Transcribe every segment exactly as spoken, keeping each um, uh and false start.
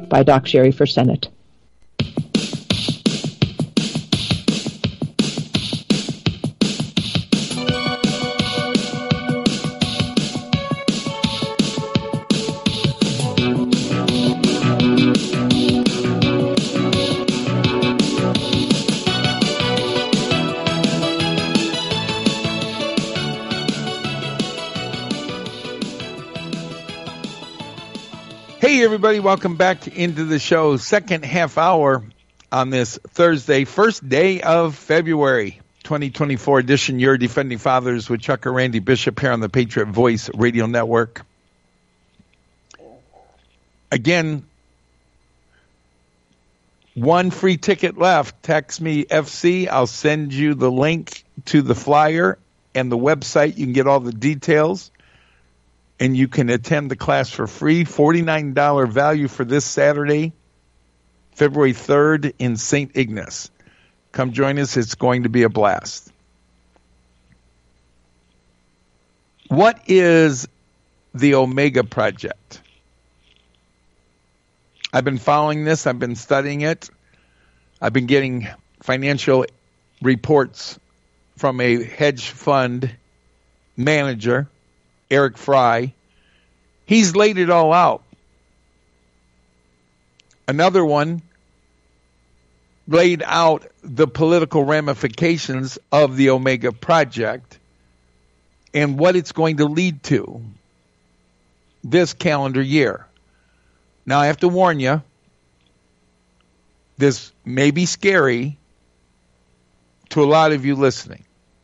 by Doc Sherry for Senate. Hey, everybody, welcome back into the show. Second half hour on this Thursday, first day of February, twenty twenty-four edition. Your Defending Fathers with Chuck and Randy Bishop here on the Patriot Voice Radio Network. Again, one free ticket left. Text me F C. I'll send you the link to the flyer and the website. You can get all the details. And you can attend the class for free. forty-nine dollars value for this Saturday, February third in Saint Ignace. Come join us. It's going to be a blast. What is the Omega Project? I've been following this. I've been studying it. I've been getting financial reports from a hedge fund manager, Eric Fry. He's laid it all out. Another one laid out the political ramifications of the Omega Project and what it's going to lead to this calendar year. Now, I have to warn you, this may be scary to a lot of you listening.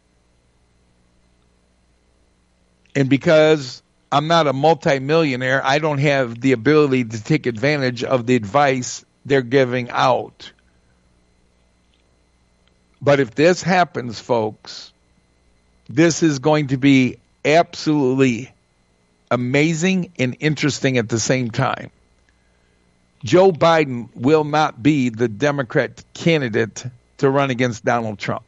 And because I'm not a multimillionaire, I don't have the ability to take advantage of the advice they're giving out. But if this happens, folks, this is going to be absolutely amazing and interesting at the same time. Joe Biden will not be the Democrat candidate to run against Donald Trump.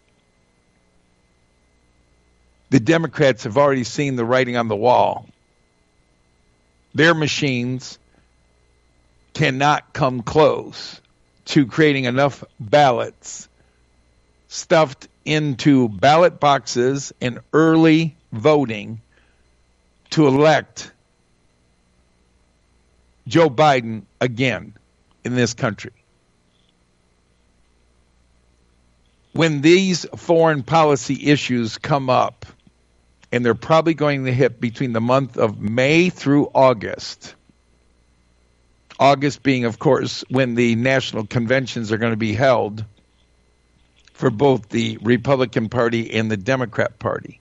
The Democrats have already seen the writing on the wall. Their machines cannot come close to creating enough ballots stuffed into ballot boxes and early voting to elect Joe Biden again in this country. When these foreign policy issues come up, and they're probably going to hit between the month of May through August. August being, of course, when the national conventions are going to be held for both the Republican Party and the Democrat Party.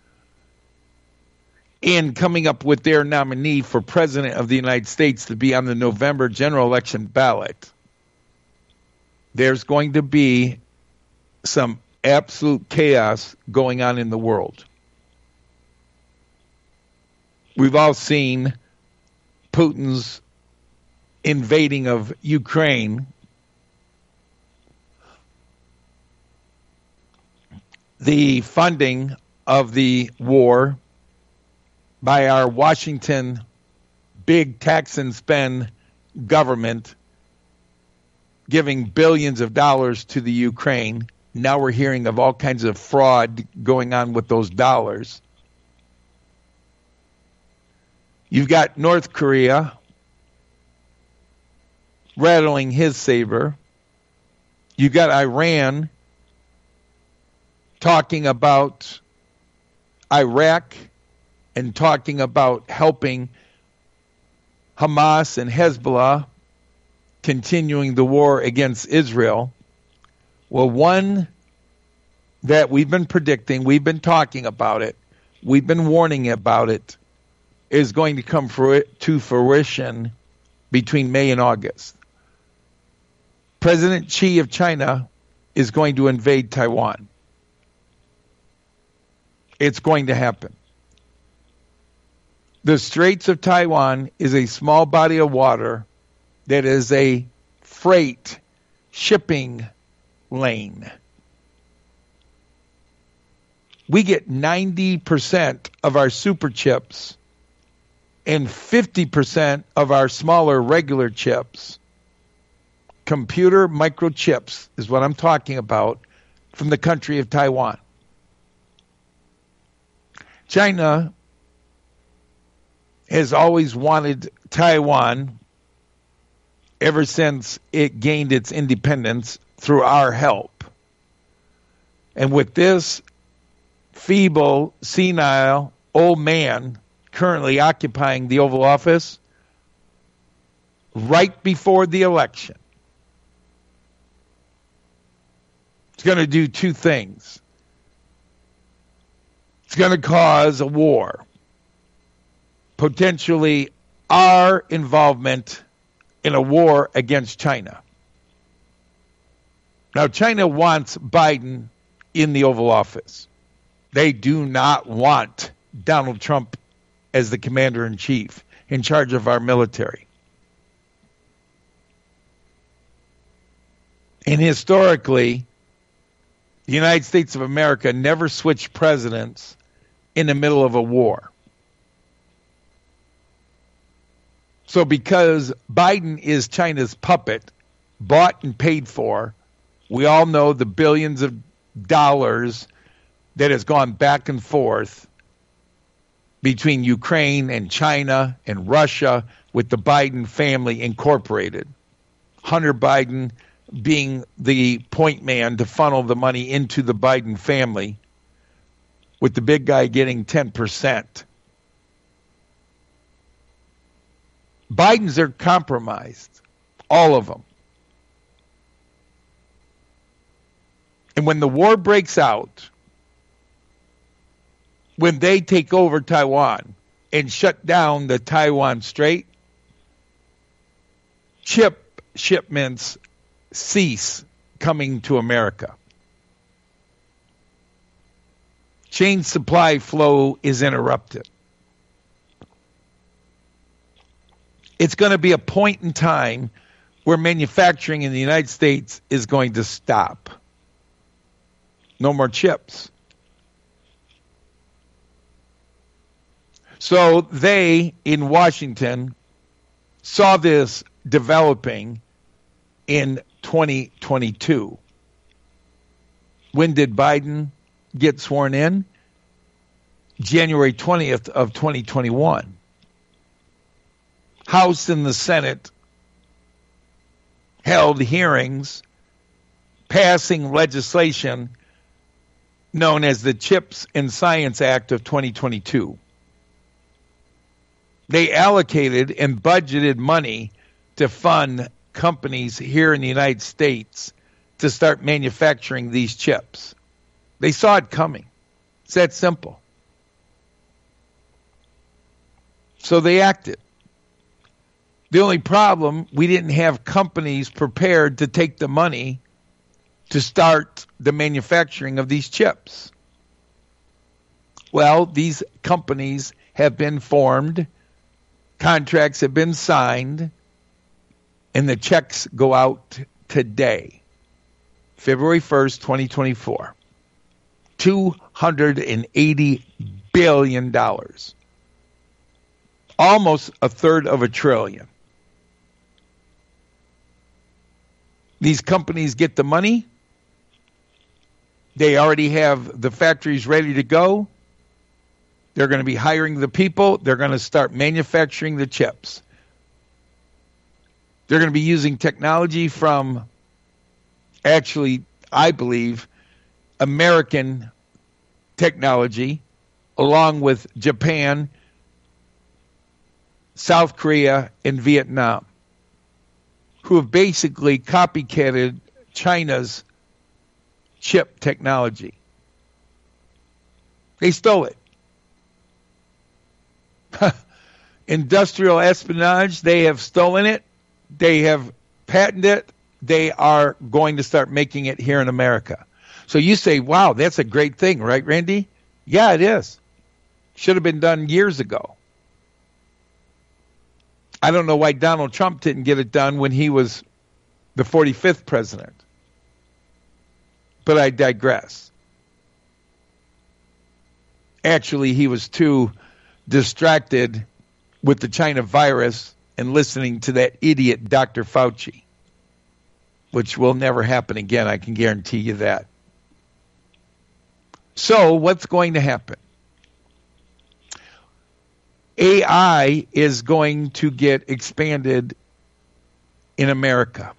And coming up with their nominee for President of the United States to be on the November general election ballot, there's going to be some absolute chaos going on in the world. We've all seen Putin's invading of Ukraine. The funding of the war by our Washington big tax and spend government giving billions of dollars to the Ukraine. Now we're hearing of all kinds of fraud going on with those dollars. You've got North Korea rattling his saber. You've got Iran talking about Iraq and talking about helping Hamas and Hezbollah continuing the war against Israel. Well, one that we've been predicting, we've been talking about it, we've been warning about it, is going to come to fruition between May and August. President Xi of China is going to invade Taiwan. It's going to happen. The Straits of Taiwan is a small body of water that is a freight shipping lane. We get ninety percent of our super chips and fifty percent of our smaller regular chips, computer microchips is what I'm talking about, from the country of Taiwan. China has always wanted Taiwan ever since it gained its independence through our help. And with this feeble, senile, old man currently occupying the Oval Office right before the election, it's going to do two things. It's going to cause a war. Potentially our involvement in a war against China. Now, China wants Biden in the Oval Office. They do not want Donald Trump as the commander-in-chief in charge of our military. And historically, the United States of America never switched presidents in the middle of a war. So because Biden is China's puppet, bought and paid for, we all know the billions of dollars that has gone back and forth between Ukraine and China and Russia with the Biden family incorporated. Hunter Biden being the point man to funnel the money into the Biden family, with the big guy getting ten percent. Bidens are compromised, all of them. And when the war breaks out, when they take over Taiwan and shut down the Taiwan Strait, chip shipments cease coming to America. Chain supply flow is interrupted. It's going to be a point in time where manufacturing in the United States is going to stop. No more chips. So they, in Washington, saw this developing in twenty twenty-two. When did Biden get sworn in? January twentieth of twenty twenty-one. House and the Senate held hearings passing legislation known as the CHIPS and Science Act of twenty twenty-two. They allocated and budgeted money to fund companies here in the United States to start manufacturing these chips. They saw it coming. It's that simple. So they acted. The only problem, we didn't have companies prepared to take the money to start the manufacturing of these chips. Well, these companies have been formed, contracts have been signed, and the checks go out today, February first, twenty twenty-four. two hundred eighty billion dollars. Almost a third of a trillion. These companies get the money. They already have the factories ready to go. They're going to be hiring the people. They're going to start manufacturing the chips. They're going to be using technology from, actually, I believe, American technology, along with Japan, South Korea, and Vietnam, who have basically copycatted China's chip technology. They stole it. Industrial espionage, they have stolen it. They have patented it. They are going to start making it here in America. So you say, wow, that's a great thing, right, Randy? Yeah, it is. Should have been done years ago. I don't know why Donald Trump didn't get it done when he was the forty-fifth president. But I digress. Actually, he was too distracted with the China virus and listening to that idiot Doctor Fauci, which will never happen again. I can guarantee you that. So what's going to happen? A I is going to get expanded in America.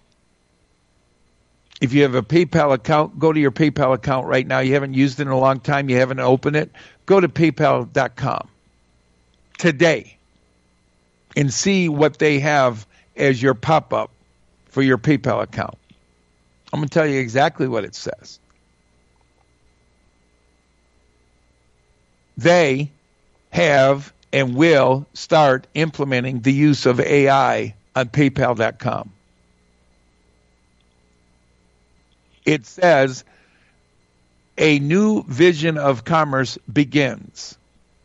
If you have a PayPal account, go to your PayPal account right now. You haven't used it in a long time. You haven't opened it. Go to PayPal dot com today and see what they have as your pop-up for your PayPal account. I'm going to tell you exactly what it says. They have and will start implementing the use of A I on PayPal dot com. It says a new vision of commerce begins.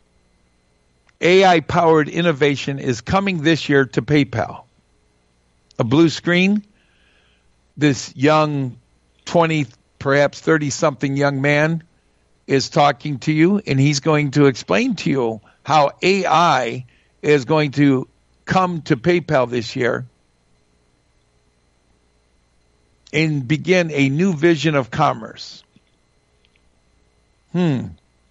A I-powered innovation is coming this year to PayPal. A blue screen. This young twenty, perhaps thirty-something young man is talking to you, and he's going to explain to you how A I is going to come to PayPal this year and begin a new vision of commerce. Hmm.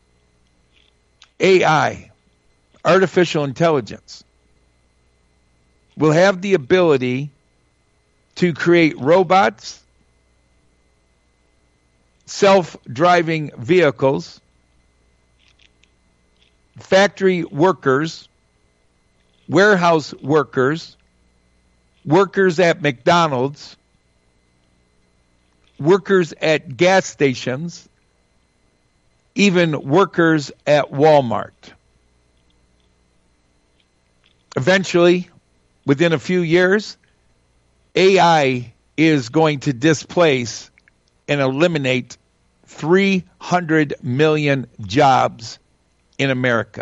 A I, artificial intelligence, will have the ability to create robots, self-driving vehicles, factory workers, warehouse workers, workers at McDonald's, workers at gas stations, even workers at Walmart. Eventually, within a few years, A I is going to displace and eliminate three hundred million jobs in America.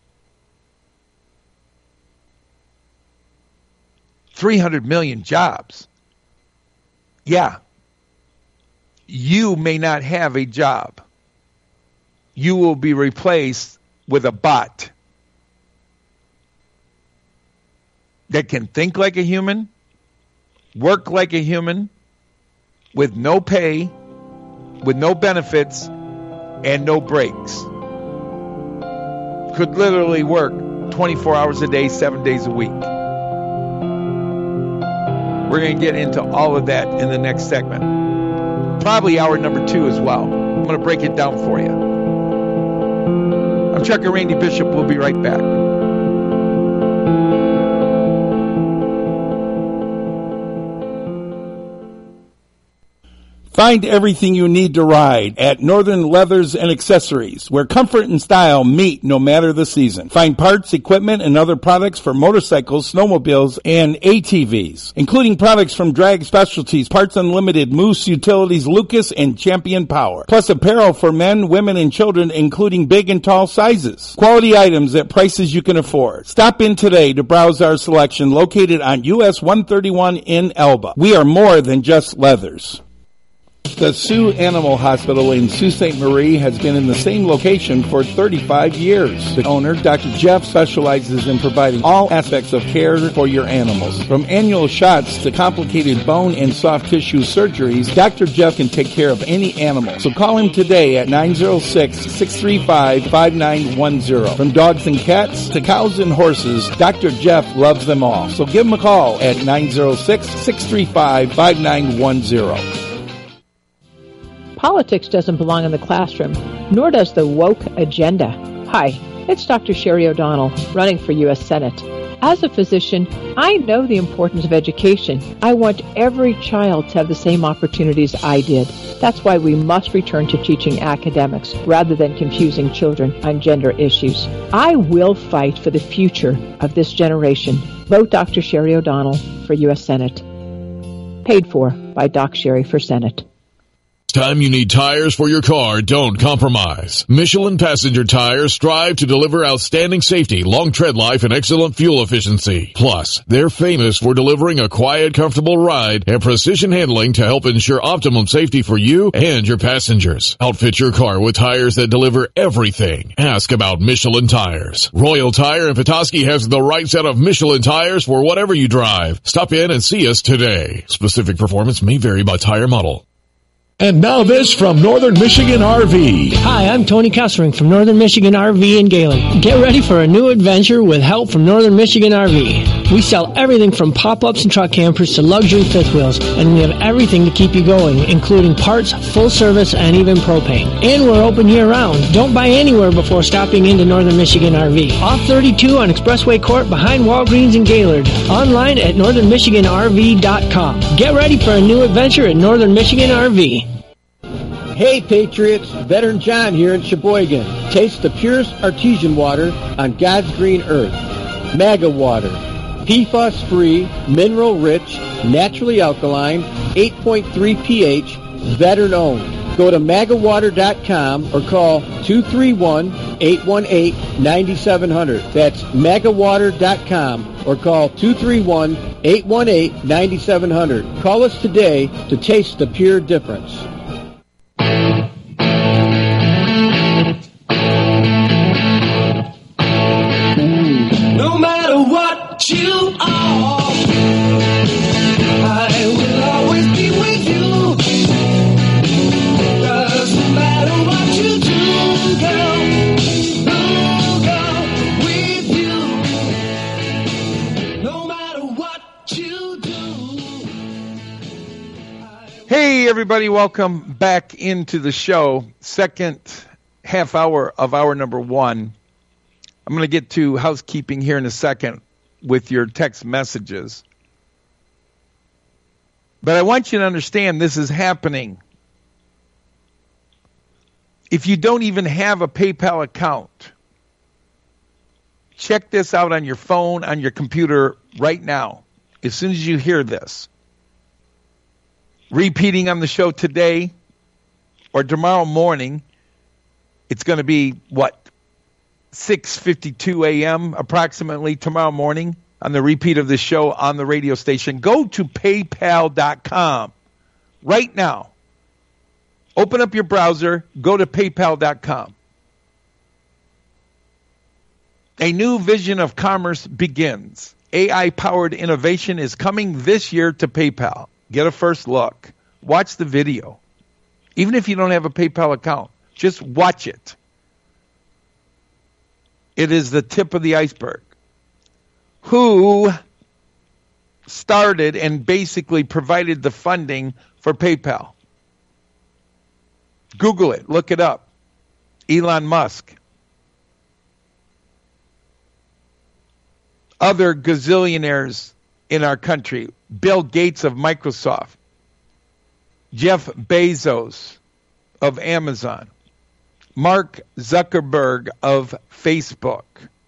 three hundred million jobs. Yeah. You may not have a job. You will be replaced with a bot that can think like a human, work like a human, with no pay, with no benefits, and no breaks. Could literally work twenty-four hours a day, seven days a week. We're going to get into all of that in the next segment. Probably hour number two as well. I'm going to break it down for you. I'm Trucker Randy Bishop. We'll be right back. Find everything you need to ride at Northern Leathers and Accessories, where comfort and style meet no matter the season. Find parts, equipment, and other products for motorcycles, snowmobiles, and A T Vs, including products from Drag Specialties, Parts Unlimited, Moose Utilities, Lucas, and Champion Power. Plus apparel for men, women, and children, including big and tall sizes. Quality items at prices you can afford. Stop in today to browse our selection located on U S one thirty-one in Elba. We are more than just leathers. The Sioux Animal Hospital in Sault Ste. Marie has been in the same location for thirty-five years. The owner, Doctor Jeff, specializes in providing all aspects of care for your animals. From annual shots to complicated bone and soft tissue surgeries, Doctor Jeff can take care of any animal. So call him today at nine oh six, six three five, five nine one oh. From dogs and cats to cows and horses, Doctor Jeff loves them all. So give him a call at nine oh six, six three five, five nine one oh. Politics doesn't belong in the classroom, nor does the woke agenda. Hi, it's Doctor Sherry O'Donnell, running for U S Senate. As a physician, I know the importance of education. I want every child to have the same opportunities I did. That's why we must return to teaching academics rather than confusing children on gender issues. I will fight for the future of this generation. Vote Doctor Sherry O'Donnell for U S Senate. Paid for by Doc Sherry for Senate. Time you need tires for your car, don't compromise. Michelin Passenger Tires strive to deliver outstanding safety, long tread life, and excellent fuel efficiency. Plus, they're famous for delivering a quiet, comfortable ride and precision handling to help ensure optimum safety for you and your passengers. Outfit your car with tires that deliver everything. Ask about Michelin Tires. Royal Tire in Petoskey has the right set of Michelin tires for whatever you drive. Stop in and see us today. Specific performance may vary by tire model. And now this from Northern Michigan R V. Hi, I'm Tony Kessering from Northern Michigan R V in Galen. Get ready for a new adventure with help from Northern Michigan R V. We sell everything from pop-ups and truck campers to luxury fifth wheels, and we have everything to keep you going, including parts, full service, and even propane. And we're open year-round. Don't buy anywhere before stopping into Northern Michigan R V. Off thirty-two on Expressway Court behind Walgreens in Gaylord. Online at northern michigan r v dot com. Get ready for a new adventure at Northern Michigan R V. Hey Patriots, Veteran John here in Sheboygan. Taste the purest artesian water on God's green earth. Maga Water. P F A S-free, mineral-rich, naturally alkaline, eight point three pH, veteran-owned. Go to maga water dot com or call two three one, eight one eight, nine seven zero zero. That's maga water dot com or call two three one, eight one eight, nine seven zero zero. Call us today to taste the pure difference. No matter what you are, I will always be with you. Doesn't matter what you do, girl, I'll go with you. No matter what you do. Hey, everybody, welcome back into the show. Second half hour of hour number one. I'm going to get to housekeeping here in a second with your text messages. But I want you to understand this is happening. If you don't even have a PayPal account, check this out on your phone, on your computer right now, as soon as you hear this. Repeating on the show today or tomorrow morning, it's going to be, what, six fifty-two a.m. approximately tomorrow morning on the repeat of the show on the radio station. Go to paypal dot com right now. Open up your browser, go to paypal dot com. A new vision of commerce begins. A I-powered innovation is coming this year to PayPal. Get a first look. Watch the video. Even if you don't have a PayPal account, just watch it. It is the tip of the iceberg. Who started and basically provided the funding for PayPal? Google it. Look it up. Elon Musk. Other gazillionaires in our country. Bill Gates of Microsoft. Jeff Bezos of Amazon. Mark Zuckerberg of Facebook.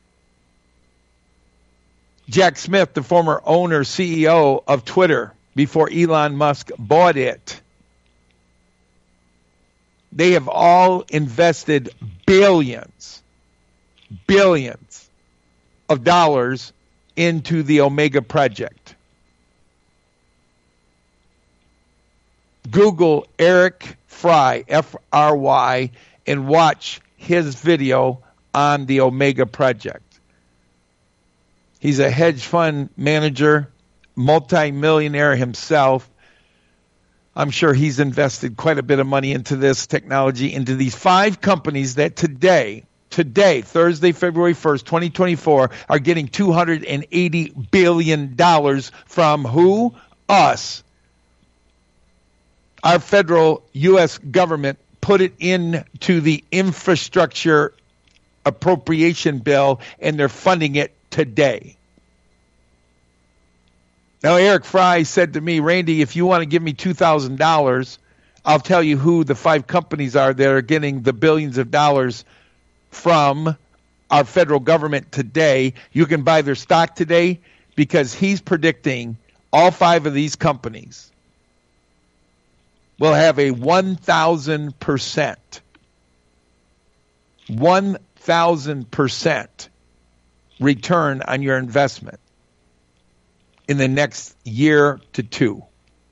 Jack Smith, the former owner, C E O of Twitter, before Elon Musk bought it. They have all invested billions, billions of dollars into the Omega Project. Google Eric Fry, F R Y, and watch his video on the Omega Project. He's a hedge fund manager, multimillionaire himself. I'm sure he's invested quite a bit of money into this technology, into these five companies that today, today, Thursday, February first, twenty twenty-four, are getting two hundred eighty billion dollars from who? Us. Our federal U S government put it into the infrastructure appropriation bill, and they're funding it today. Now, Eric Fry said to me, Randy, if you want to give me two thousand dollars, I'll tell you who the five companies are that are getting the billions of dollars from our federal government today. You can buy their stock today because he's predicting all five of these companies will have a one thousand percent, one thousand percent return on your investment in the next year to two.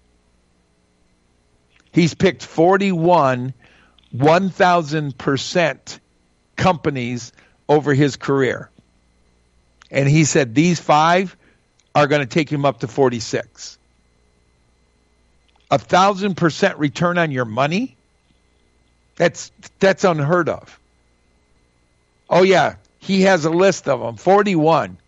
He's picked forty-one one thousand percent companies over his career. And he said these five are going to take him up to forty-six. A thousand percent return on your money? That's that's unheard of. Oh yeah, he has a list of them, forty-one.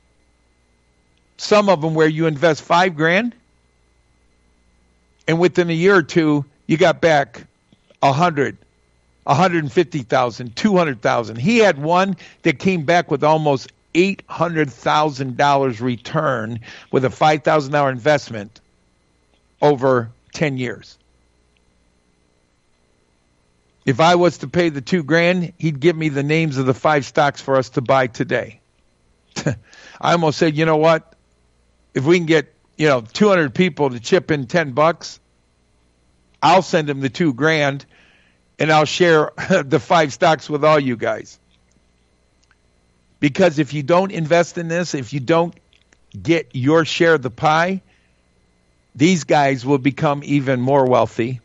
Some of them where you invest five grand, and within a year or two, you got back a hundred, a hundred and fifty thousand, two hundred thousand. He had one that came back with almost eight hundred thousand dollars return with a five thousand dollar investment over ten years. If I was to pay the two grand, he'd give me the names of the five stocks for us to buy today. I almost said, you know what? If we can get, you know, two hundred people to chip in ten bucks, I'll send him the two grand and I'll share the five stocks with all you guys. Because if you don't invest in this, if you don't get your share of the pie, these guys will become even more wealthy.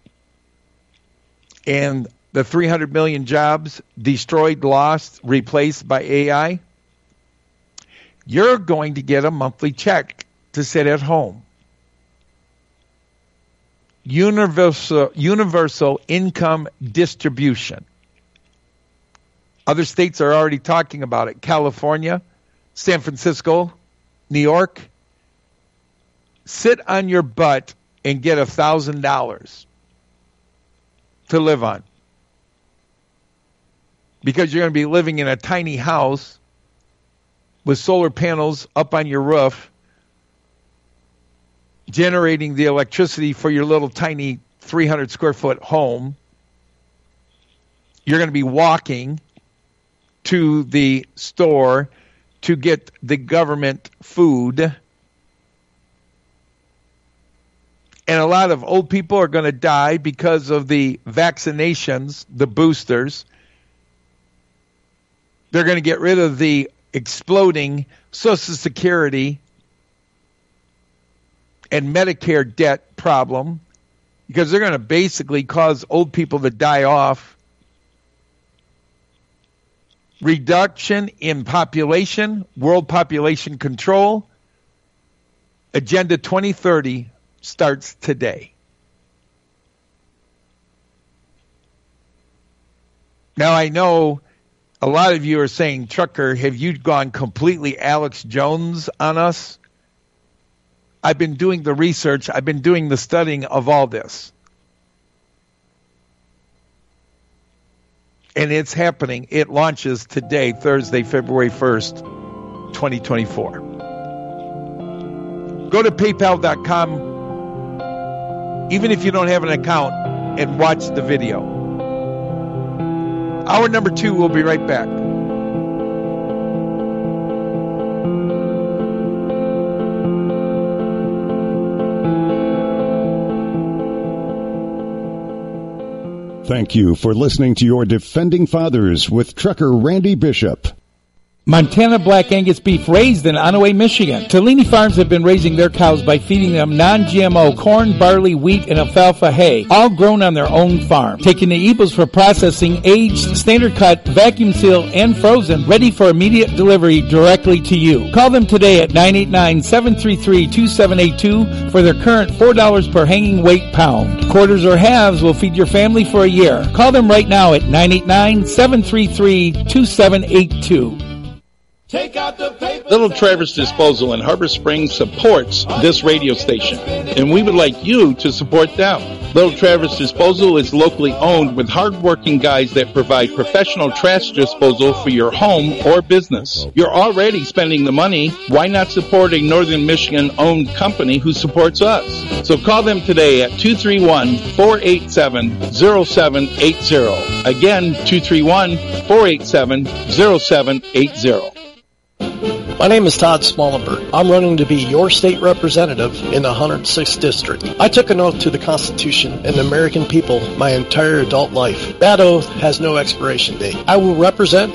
And the three hundred million jobs destroyed, lost, replaced by A I, you're going to get a monthly check to sit at home. Universal, universal income distribution. Other states are already talking about it. California, San Francisco, New York. Sit on your butt and get a thousand dollars to live on. Because you're going to be living in a tiny house with solar panels up on your roof, generating the electricity for your little tiny three hundred square foot home. You're going to be walking to the store to get the government food. And a lot of old people are going to die because of the vaccinations, the boosters. They're going to get rid of the exploding Social Security and Medicare debt problem because they're going to basically cause old people to die off. Reduction in population, world population control, Agenda twenty thirty starts today. Now I know a lot of you are saying, Trucker, have you gone completely Alex Jones on us? I've been doing the research. I've been doing the studying of all this. And it's happening. It launches today, Thursday, February first, twenty twenty-four. Go to PayPal dot com, even if you don't have an account, and watch the video. Hour number two, we'll be right back. Thank you for listening to your Defending Fathers with Trucker Randy Bishop. Montana Black Angus beef raised in Onaway, Michigan. Tellini Farms have been raising their cows by feeding them non-G M O corn, barley, wheat, and alfalfa hay, all grown on their own farm. Taking the eagles for processing, aged, standard cut, vacuum sealed, and frozen, ready for immediate delivery directly to you. Call them today at nine eight nine, seven three three, two seven eight two for their current four dollars per hanging weight pound. Quarters or halves will feed your family for a year. Call them right now at nine eight nine, seven three three, two seven eight two. Take out the paper. Little Traverse Disposal in Harbor Springs supports this radio station, and we would like you to support them. Little Traverse Disposal is locally owned with hardworking guys that provide professional trash disposal for your home or business. You're already spending the money. Why not support a Northern Michigan-owned company who supports us? So call them today at two three one, four eight seven, zero seven eight zero. Again, two three one, four eight seven, zero seven eight zero. My name is Todd Smallenberg. I'm running to be your state representative in the one hundred sixth District. I took an oath to the Constitution and the American people my entire adult life. That oath has no expiration date. I will represent